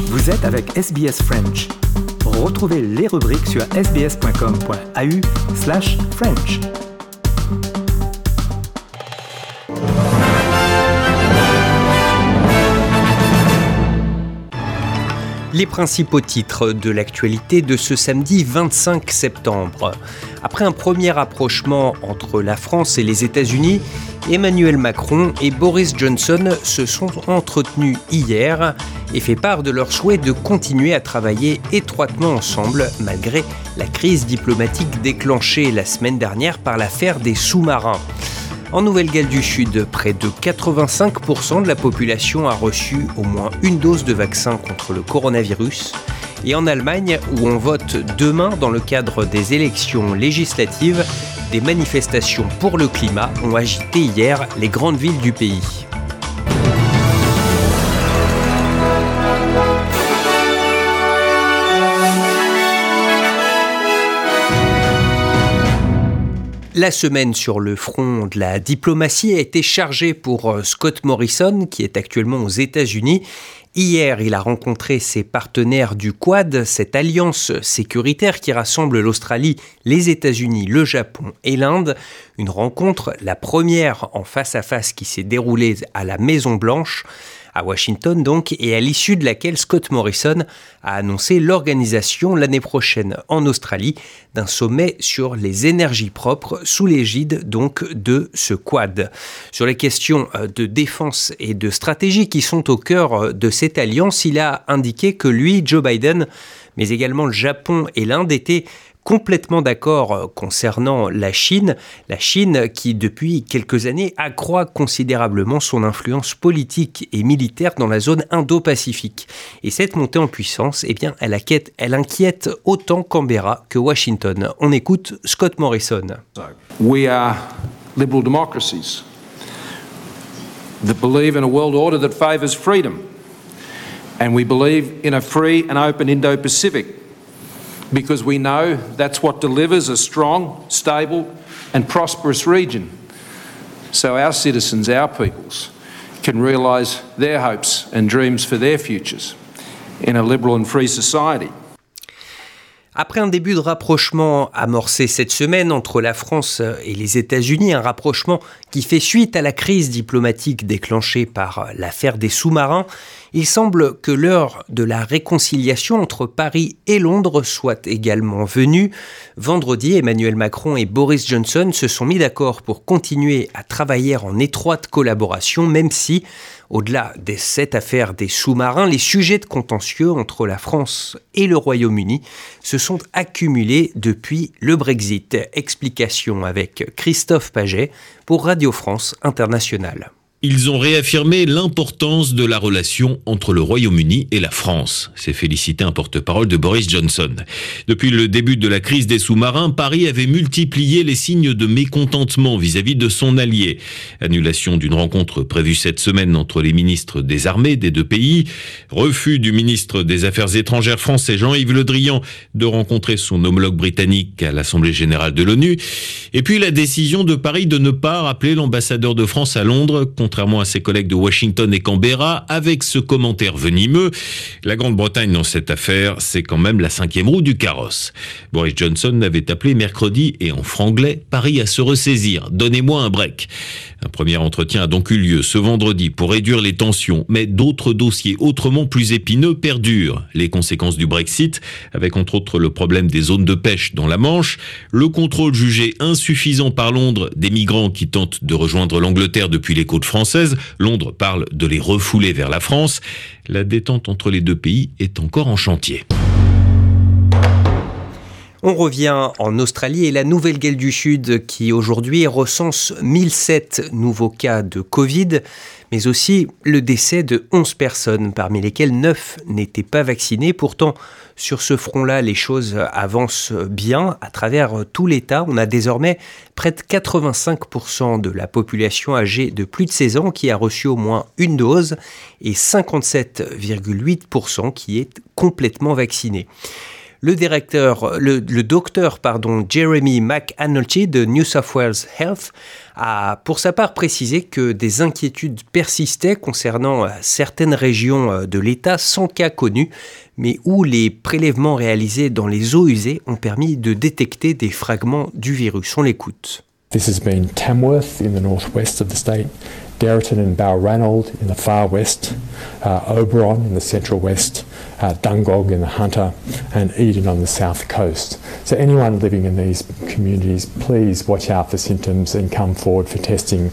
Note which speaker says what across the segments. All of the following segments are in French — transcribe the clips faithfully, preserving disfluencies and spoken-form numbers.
Speaker 1: Vous êtes avec S B S French. Retrouvez les rubriques sur sbs.com.au slash French.
Speaker 2: Les principaux titres de l'actualité de ce samedi vingt-cinq septembre. Après un premier rapprochement entre la France et les États-Unis, Emmanuel Macron et Boris Johnson se sont entretenus hier et fait part de leur souhait de continuer à travailler étroitement ensemble malgré la crise diplomatique déclenchée la semaine dernière par l'affaire des sous-marins. En Nouvelle-Galles du Sud, près de quatre-vingt-cinq pour cent de la population a reçu au moins une dose de vaccin contre le coronavirus. Et en Allemagne, où on vote demain dans le cadre des élections législatives, des manifestations pour le climat ont agité hier les grandes villes du pays. La semaine sur le front de la diplomatie a été chargée pour Scott Morrison, qui est actuellement aux États-Unis. Hier, il a rencontré ses partenaires du Quad, cette alliance sécuritaire qui rassemble l'Australie, les États-Unis, le Japon et l'Inde. Une rencontre, la première en face-à-face qui s'est déroulée à la Maison-Blanche, à Washington donc, et à l'issue de laquelle Scott Morrison a annoncé l'organisation l'année prochaine en Australie d'un sommet sur les énergies propres sous l'égide donc de ce Quad. Sur les questions de défense et de stratégie qui sont au cœur de cette alliance, il a indiqué que lui, Joe Biden, mais également le Japon et l'Inde étaient complètement d'accord concernant la Chine, la Chine qui depuis quelques années accroît considérablement son influence politique et militaire dans la zone Indo-Pacifique. Et cette montée en puissance, eh bien, elle inquiète, elle inquiète autant Canberra que Washington. On écoute Scott Morrison.
Speaker 3: We are liberal democracies that believe in a world order that favours freedom, and we believe in a free and open Indo-Pacific. Because we know that's what delivers a strong, stable and prosperous region. So our citizens, our peoples, can realise their hopes and dreams for their futures in a liberal and free society.
Speaker 2: Après un début de rapprochement amorcé cette semaine entre la France et les États-Unis, un rapprochement qui fait suite à la crise diplomatique déclenchée par l'affaire des sous-marins, il semble que l'heure de la réconciliation entre Paris et Londres soit également venue. Vendredi, Emmanuel Macron et Boris Johnson se sont mis d'accord pour continuer à travailler en étroite collaboration, même si, au-delà de cette affaire des sous-marins, les sujets de contentieux entre la France et le Royaume-Uni se sont accumulés depuis le Brexit. Explication avec Christophe Paget pour Radio France Internationale.
Speaker 4: Ils ont réaffirmé l'importance de la relation entre le Royaume-Uni et la France, s'est félicité un porte-parole de Boris Johnson. Depuis le début de la crise des sous-marins, Paris avait multiplié les signes de mécontentement vis-à-vis de son allié. Annulation d'une rencontre prévue cette semaine entre les ministres des armées des deux pays, refus du ministre des Affaires étrangères français Jean-Yves Le Drian de rencontrer son homologue britannique à l'Assemblée générale de l'ONU, et puis la décision de Paris de ne pas rappeler l'ambassadeur de France à Londres, contrairement à ses collègues de Washington et Canberra, avec ce commentaire venimeux. La Grande-Bretagne dans cette affaire, c'est quand même la cinquième roue du carrosse. Boris Johnson avait appelé mercredi, et en franglais, Paris à se ressaisir. Donnez-moi un break. Un premier entretien a donc eu lieu ce vendredi pour réduire les tensions, mais d'autres dossiers autrement plus épineux perdurent. Les conséquences du Brexit, avec entre autres le problème des zones de pêche dans la Manche, le contrôle jugé insuffisant par Londres des migrants qui tentent de rejoindre l'Angleterre depuis les côtes françaises. Londres parle de les refouler vers la France. La détente entre les deux pays est encore en chantier.
Speaker 2: On revient en Australie et la Nouvelle-Galles du Sud qui aujourd'hui recense mille sept nouveaux cas de Covid, mais aussi le décès de onze personnes, parmi lesquelles neuf n'étaient pas vaccinées. Pourtant, sur ce front-là, les choses avancent bien à travers tout l'État. On a désormais près de quatre-vingt-cinq pour cent de la population âgée de plus de seize ans qui a reçu au moins une dose et cinquante-sept virgule huit pour cent qui est complètement vaccinée. Le directeur, le, le docteur, pardon, Jeremy McAnulty de New South Wales Health a pour sa part précisé que des inquiétudes persistaient concernant certaines régions de l'État sans cas connus, mais où les prélèvements réalisés dans les eaux usées ont permis de détecter des fragments du virus. On l'écoute.
Speaker 5: This has been Tamworth in the northwest of the state, Derriton and Balranald in the far west, uh, Oberon in the central west, uh, Dungog in the Hunter, and Eden on the south coast. So anyone living in these communities, please watch out for symptoms and come forward for testing.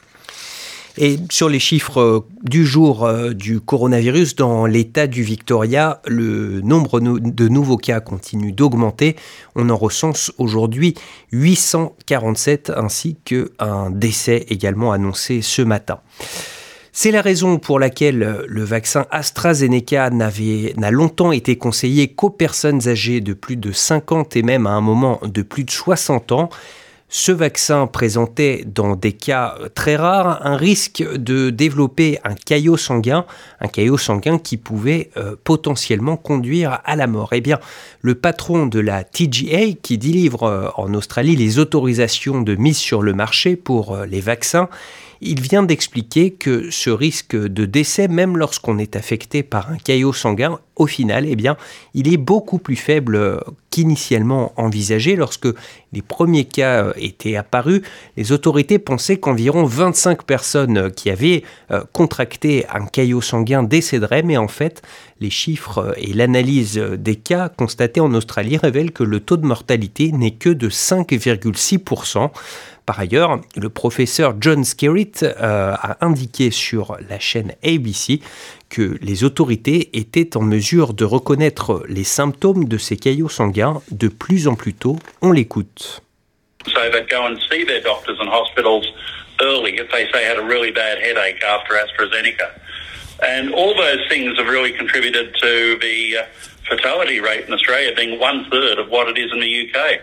Speaker 2: Et sur les chiffres du jour du coronavirus, dans l'État du Victoria, le nombre de nouveaux cas continue d'augmenter. On en recense aujourd'hui huit cent quarante-sept ainsi qu'un décès également annoncé ce matin. C'est la raison pour laquelle le vaccin AstraZeneca n'avait, n'a longtemps été conseillé qu'aux personnes âgées de plus de cinquante et même à un moment de plus de soixante ans. Ce vaccin présentait dans des cas très rares un risque de développer un caillot sanguin, un caillot sanguin qui pouvait euh, potentiellement conduire à la mort. Eh bien, le patron de la T G A, qui délivre euh, en Australie les autorisations de mise sur le marché pour euh, les vaccins, il vient d'expliquer que ce risque de décès, même lorsqu'on est affecté par un caillot sanguin, au final, eh bien, il est beaucoup plus faible qu'initialement envisagé. Lorsque les premiers cas étaient apparus, les autorités pensaient qu'environ vingt-cinq personnes qui avaient contracté un caillot sanguin décéderaient, mais en fait, les chiffres et l'analyse des cas constatés en Australie révèlent que le taux de mortalité n'est que de cinq virgule six pour cent. Par ailleurs, le professeur John Skerritt euh, a indiqué sur la chaîne A B C que les autorités étaient en mesure de reconnaître les symptômes de ces caillots sanguins de plus en plus tôt. On l'écoute.
Speaker 6: So they'd go and see their doctors and hospitals early if they say had a really bad headache after AstraZeneca. And all those things have really contributed to the uh, fatality rate in Australia being one third of what it is in the U K.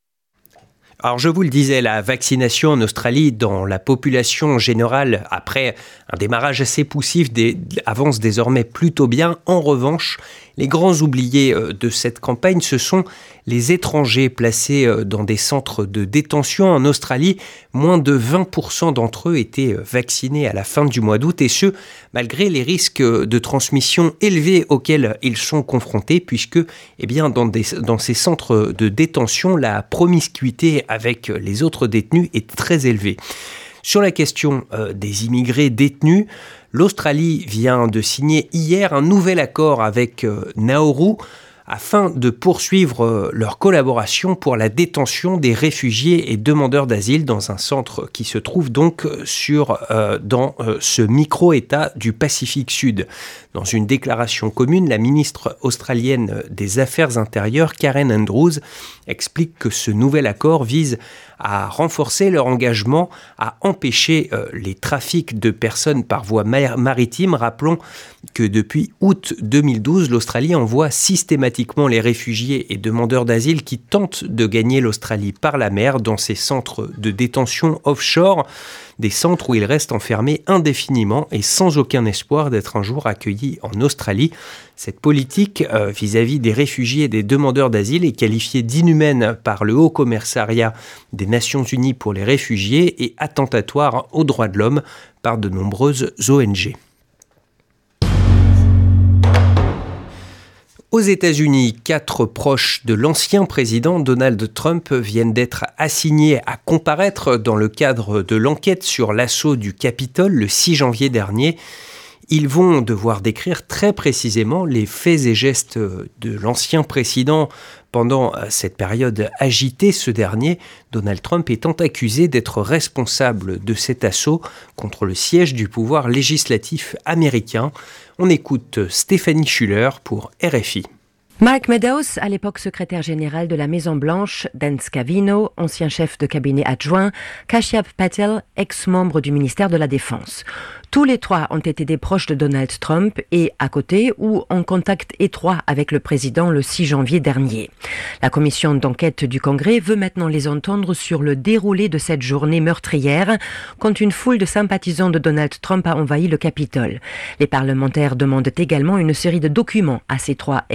Speaker 2: Alors je vous le disais, la vaccination en Australie dans la population générale, après un démarrage assez poussif, des, avance désormais plutôt bien. En revanche, les grands oubliés de cette campagne, ce sont les étrangers placés dans des centres de détention en Australie. Moins de vingt pour cent d'entre eux étaient vaccinés à la fin du mois d'août, et ce, malgré les risques de transmission élevés auxquels ils sont confrontés, puisque eh bien, dans, des, dans ces centres de détention, la promiscuité avec les autres détenus est très élevée. Sur la question euh, des immigrés détenus, l'Australie vient de signer hier un nouvel accord avec euh, Nauru afin de poursuivre euh, leur collaboration pour la détention des réfugiés et demandeurs d'asile dans un centre qui se trouve donc sur, euh, dans euh, ce micro-État du Pacifique Sud. Dans une déclaration commune, la ministre australienne des Affaires intérieures, Karen Andrews, explique que ce nouvel accord vise à renforcer leur engagement à empêcher euh, les trafics de personnes par voie mar- maritime. Rappelons que depuis août deux mille douze, l'Australie envoie systématiquement les réfugiés et demandeurs d'asile qui tentent de gagner l'Australie par la mer dans ces centres de détention offshore, des centres où ils restent enfermés indéfiniment et sans aucun espoir d'être un jour accueillis en Australie. Cette politique euh, vis-à-vis des réfugiés et des demandeurs d'asile est qualifiée d'inhumaine par le Haut Commissariat des Nations Unies pour les réfugiés et attentatoire aux droits de l'homme par de nombreuses O N G. Aux États-Unis, quatre proches de l'ancien président Donald Trump viennent d'être assignés à comparaître dans le cadre de l'enquête sur l'assaut du Capitole le six janvier dernier. Ils vont devoir décrire très précisément les faits et gestes de l'ancien président pendant cette période agitée. Ce dernier, Donald Trump, étant accusé d'être responsable de cet assaut contre le siège du pouvoir législatif américain. On écoute Stéphanie Schuller pour R F I.
Speaker 7: Mike Meadows, à l'époque secrétaire général de la Maison-Blanche, Dan Scavino, ancien chef de cabinet adjoint, Kashyap Patel, ex-membre du ministère de la Défense. Tous les trois ont été des proches de Donald Trump et à côté ou en contact étroit avec le président le six janvier dernier. La commission d'enquête du Congrès veut maintenant les entendre sur le déroulé de cette journée meurtrière quand une foule de sympathisants de Donald Trump a envahi le Capitole. Les parlementaires demandent également une série de documents à ces trois ex-hauts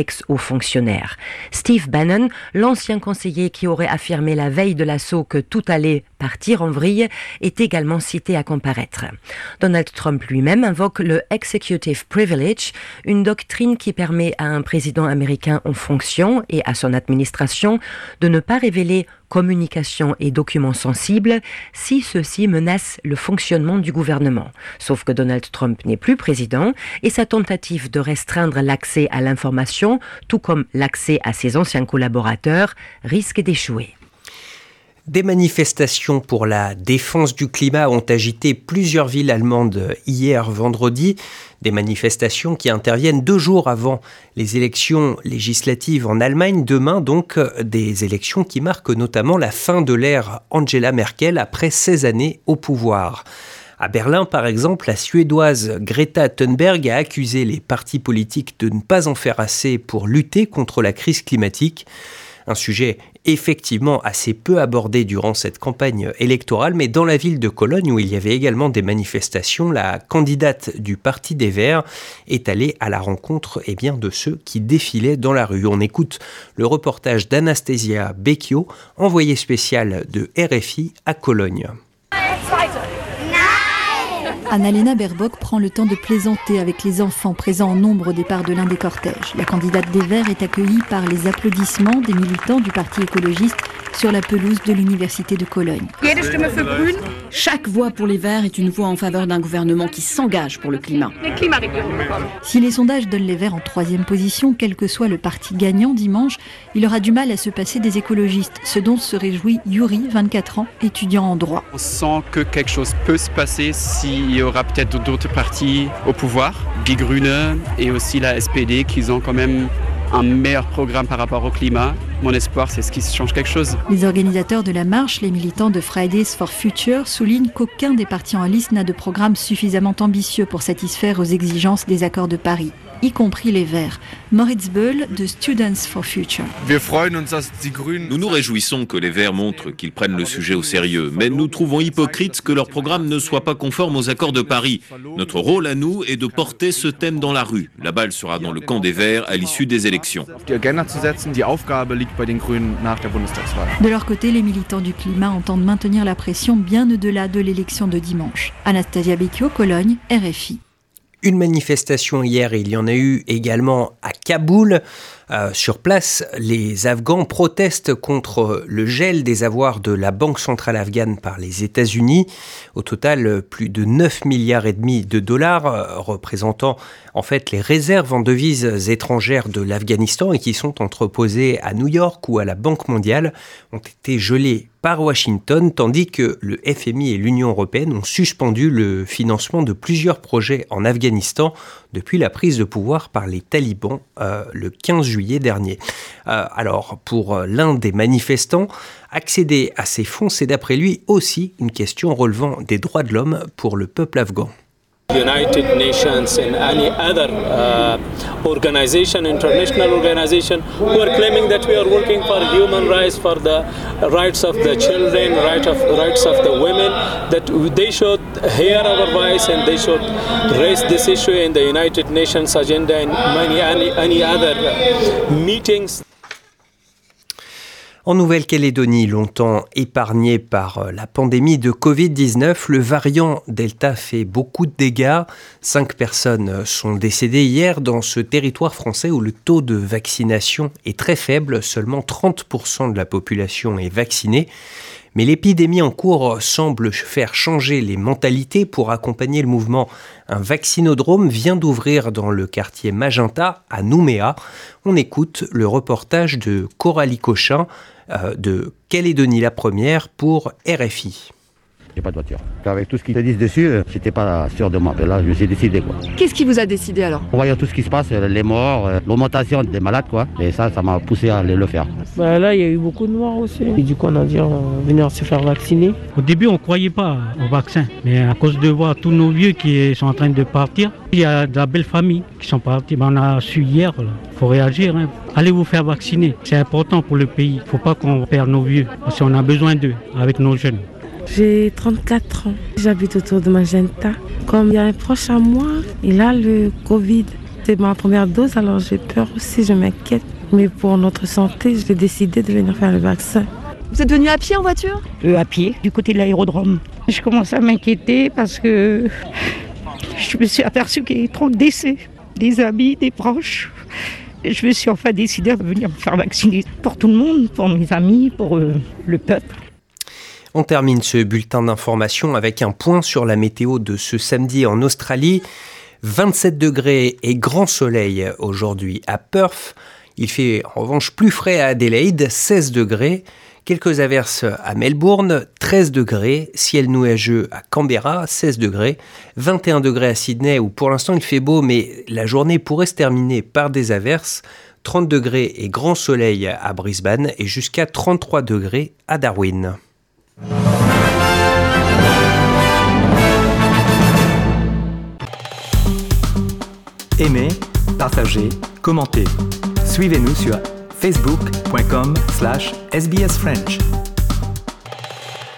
Speaker 7: fonctionnaires. Steve Bannon, l'ancien conseiller qui aurait affirmé la veille de l'assaut que tout allait partir en vrille, est également cité à comparaître. Donald Trump lui-même invoque le Executive Privilege, une doctrine qui permet à un président américain en fonction et à son administration de ne pas révéler communications et documents sensibles si ceux-ci menacent le fonctionnement du gouvernement. Sauf que Donald Trump n'est plus président et sa tentative de restreindre l'accès à l'information, tout comme l'accès à ses anciens collaborateurs, risque d'échouer.
Speaker 2: Des manifestations pour la défense du climat ont agité plusieurs villes allemandes hier vendredi. Des manifestations qui interviennent deux jours avant les élections législatives en Allemagne. Demain, donc, des élections qui marquent notamment la fin de l'ère Angela Merkel après seize années au pouvoir. À Berlin, par exemple, la Suédoise Greta Thunberg a accusé les partis politiques de ne pas en faire assez pour lutter contre la crise climatique. Un sujet effectivement assez peu abordé durant cette campagne électorale, mais dans la ville de Cologne, où il y avait également des manifestations, la candidate du Parti des Verts est allée à la rencontre eh bien, de ceux qui défilaient dans la rue. On écoute le reportage d'Anastasia Becchio, envoyée spéciale de R F I à Cologne.
Speaker 8: Annalena Baerbock prend le temps de plaisanter avec les enfants présents en nombre au départ de l'un des cortèges. La candidate des Verts est accueillie par les applaudissements des militants du Parti écologiste sur la pelouse de l'Université de Cologne.
Speaker 9: Chaque voix pour les Verts est une voix en faveur d'un gouvernement qui s'engage pour le climat.
Speaker 8: Si les sondages donnent les Verts en troisième position, quel que soit le parti gagnant dimanche, il aura du mal à se passer des écologistes, ce dont se réjouit Yuri, vingt-quatre ans, étudiant en droit.
Speaker 10: On sent que quelque chose peut se passer s'il y aura peut-être d'autres partis au pouvoir, Die Grüne et aussi la S P D, qui ont quand même un meilleur programme par rapport au climat. Mon espoir, c'est ce qui change quelque chose.
Speaker 8: Les organisateurs de la marche, les militants de Fridays for Future, soulignent qu'aucun des partis en lice n'a de programme suffisamment ambitieux pour satisfaire aux exigences des accords de Paris, y compris les Verts. Moritz Böll de Students for Future.
Speaker 4: Nous nous réjouissons que les Verts montrent qu'ils prennent le sujet au sérieux, mais nous trouvons hypocrite que leur programme ne soit pas conforme aux accords de Paris. Notre rôle à nous est de porter ce thème dans la rue. La balle sera dans le camp des Verts à l'issue des élections.
Speaker 8: De leur côté, les militants du climat entendent maintenir la pression bien au-delà de l'élection de dimanche. Anastasia Becchio, Cologne, R F I.
Speaker 2: Une manifestation hier, il y en a eu également à Kaboul. Euh, sur place, les Afghans protestent contre le gel des avoirs de la Banque centrale afghane par les États-Unis. Au total, plus de neuf milliards et demi de dollars, euh, représentant en fait les réserves en devises étrangères de l'Afghanistan et qui sont entreposées à New York ou à la Banque mondiale, ont été gelés par Washington, tandis que le F M I et l'Union européenne ont suspendu le financement de plusieurs projets en Afghanistan depuis la prise de pouvoir par les talibans euh, le quinze juillet dernier. Euh, alors, pour l'un des manifestants, accéder à ces fonds, c'est d'après lui aussi une question relevant des droits de l'homme pour le peuple afghan.
Speaker 11: United Nations and any other uh, organization, international organization, who are claiming that we are working for human rights, for the rights of the children, right of, rights of the women, that they should hear our voice and they should raise this issue in the United Nations agenda and many any, any other meetings.
Speaker 2: En Nouvelle-Calédonie, longtemps épargnée par la pandémie de covid dix-neuf, le variant Delta fait beaucoup de dégâts. Cinq personnes sont décédées hier dans ce territoire français où le taux de vaccination est très faible. Seulement trente pour cent de la population est vaccinée. Mais l'épidémie en cours semble faire changer les mentalités. Pour accompagner le mouvement, un vaccinodrome vient d'ouvrir dans le quartier Magenta, à Nouméa. On écoute le reportage de Coralie Cochin euh, de Calédonie la Première pour R F I.
Speaker 12: J'ai pas de voiture. Avec tout ce qu'ils te disent dessus, j'étais pas sûr de moi. Là, je me suis décidé, quoi.
Speaker 9: Qu'est-ce qui vous a décidé alors?
Speaker 12: En voyant tout ce qui se passe, les morts, l'augmentation des malades, quoi. Et ça, ça m'a poussé à aller le faire.
Speaker 13: Bah là, il y a eu beaucoup de morts aussi. Et du coup, on a dit on va venir se faire vacciner.
Speaker 14: Au début, on ne croyait pas au vaccin. Mais à cause de voir tous nos vieux qui sont en train de partir, il y a de la belle famille qui sont partis. Ben, on a su hier, il faut réagir. Hein. Allez vous faire vacciner. C'est important pour le pays. Il ne faut pas qu'on perde nos vieux. Parce qu'on a besoin d'eux, avec nos jeunes.
Speaker 15: J'ai trente-quatre ans, j'habite autour de Magenta. Comme il y a un proche à moi, il a le Covid. C'est ma première dose, alors j'ai peur aussi, je m'inquiète. Mais pour notre santé, j'ai décidé de venir faire le vaccin.
Speaker 16: Vous êtes venu à pied en voiture ?
Speaker 17: euh, À pied, du côté de l'aérodrome. Je commence à m'inquiéter parce que je me suis aperçue qu'il y avait trop de décès, des amis, des proches. Et je me suis enfin décidée à venir me faire vacciner pour tout le monde, pour mes amis, pour euh, le peuple.
Speaker 2: On termine ce bulletin d'information avec un point sur la météo de ce samedi en Australie. vingt-sept degrés et grand soleil aujourd'hui à Perth. Il fait en revanche plus frais à Adélaïde, seize degrés. Quelques averses à Melbourne, treize degrés. Ciel nuageux à Canberra, seize degrés. vingt et un degrés à Sydney où pour l'instant il fait beau mais la journée pourrait se terminer par des averses. trente degrés et grand soleil à Brisbane et jusqu'à trente-trois degrés à Darwin.
Speaker 1: Aimez, partagez, commentez. Suivez-nous sur facebook point com slash S B S French.